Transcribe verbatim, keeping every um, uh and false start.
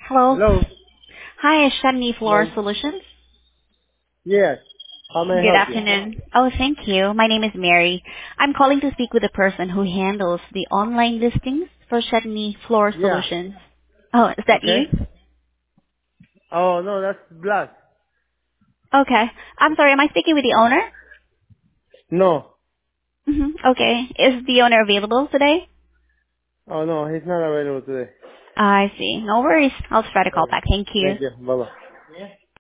Hello. Hello? Hi, Shani Floor Hello? Solutions. Yes. How may I Good help you? afternoon. Oh, thank you. My name is Mary. I'm calling to speak with the person who handles the online listings for Shani Floor Yeah. Solutions. Oh, is that you? Okay. Oh, no, that's Black. Okay. I'm sorry, am I speaking with the owner? No. Mm-hmm. Okay. Is the owner available today? Oh, no, he's not available today. I see. No worries. I'll try to call Okay. back. Thank you. Thank you. Bye-bye.